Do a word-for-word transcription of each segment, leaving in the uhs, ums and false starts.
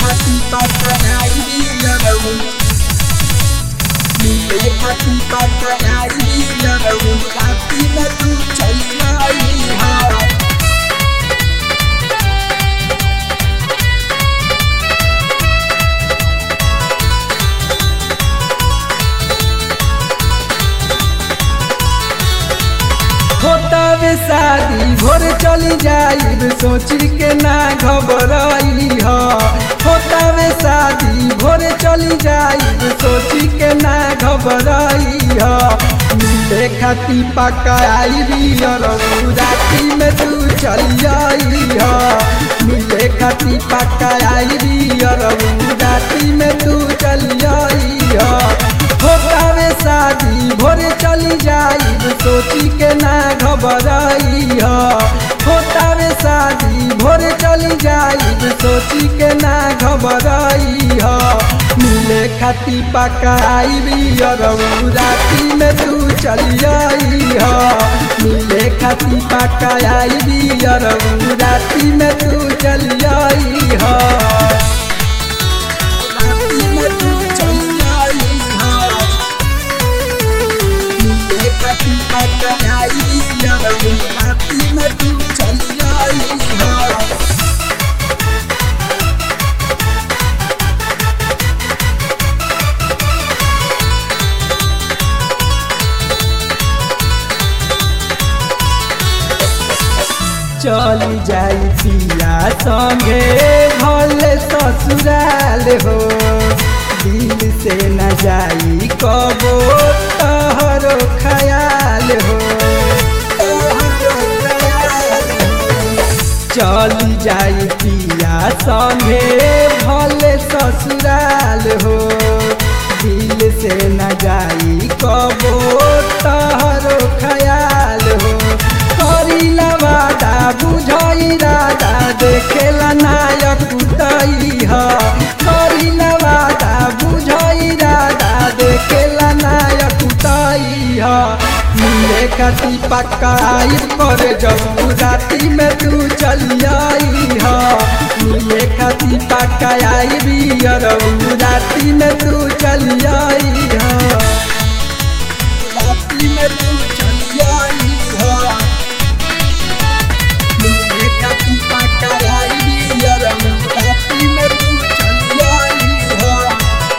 खाती पकड़ाई लड़ू मिले खाती पकड़ाई लड़ू राती में तू चली आई हाँ होता वे शादी भोर चली जाइब सोच के ना घबराई ह होता वे शादी भोर चली जाइब सोच के ना घबराई ह मिले खाती पकाई राती में तू चली आई ह मिले खाती पकाई राती में तू चली आई ह होता वे शादी भोरे चली जाइब सोची के ना घबराई ह होता वे शादी भोरे चली जाइब सोची के ना घबराई ह मिले खाती पकाई राती में तू चली आई ह मिले खाती पकाई राती में तू चली आई ह राती में तू चली आई हाँ मिले खाती पकड़ाई लड़ू राती में तू चली आई हाँ चली जाई पिया संगे भले ससुराल हो दिल से न जाई कबो तहरो ख्याल हो चली जाई पिया संगे भले ससुराल हो दिल से न जाई कबो तहरो ख्याल हो करीला वादा बुझाई राजा देखेला नायक उतई ह करीला वादा बुझाई राजा देखेला नायक उतई ह मिले खाती पकाई कर जब राती में तू चली आई ह मिले खाती पकाई राती में तू चली आई ह राती में तू चली आई हाँ मिले खाती पकड़ाई राती में तू चली आई हाँ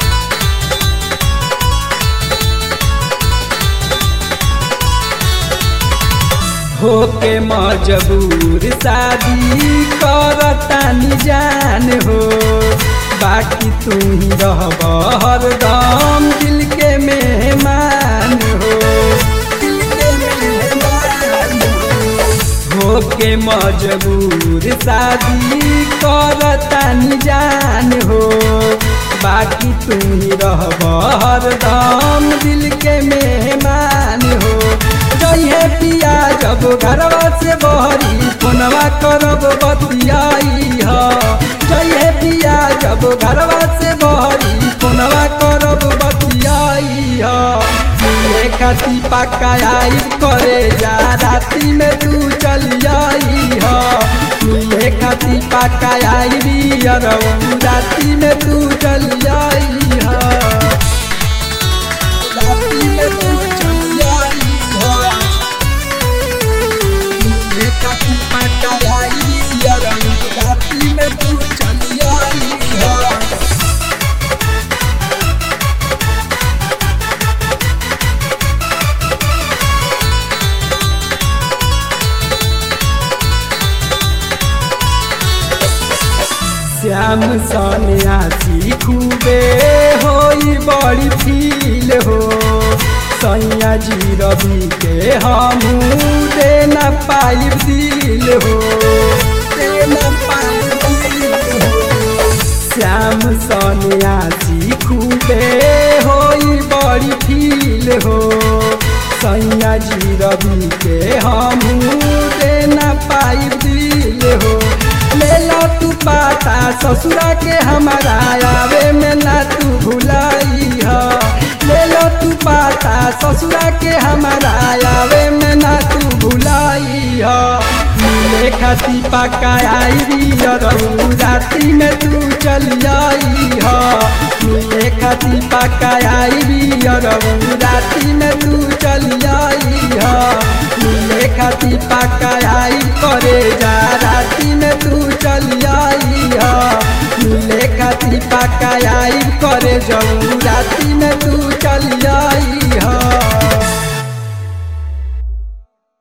होके मजबूर शादी करतानी जान हो बाकी तू ही रहब हरदम दिल के मेहमान हो दिल के मेहमान होके मजबूर शादी करतानी जान हो बाकी तू ही रहब हरदम दिल के मेहमान हो जइहे पिया जब घरवा से बहरी फोनवा करब बतियाई ह जइहे पिया जब घरवा से बहरी फोनवा करब बतियाई ह मिले खाती पकाई करे जा राती में तू चली आई ह मिले खाती पकाई राती में तू चली आई ह राती में तू चली आई हाँ मिले खाती पकड़ाई राती में तू चली आई हाँ श्याम सन्यासी खूबे होई बड़ी फील हो सैया जी रवि के हमू दे न पाई दिल हो तेना पाई हो श्याम सन्यासी खूबे होई बड़ी फील हो सैया जी रवि के हमू दे न पाई दिल हो ले लो तू पाता ससुरा के हमारा आवे में ना तू भुलाई ह ले लो तू पाता ससुरा के हमारा आवे में ना तू भुलाई ह मिले खाती पकाई राती में तू चल चली आई ह मिले खाती पक्का आई भी अरबू राती में तू चली आई ह मिले खाती पक्का आई करे जा राती में तू चली आई ह मिले खाती पक्का आई करे जाऊ राती में तू चली आई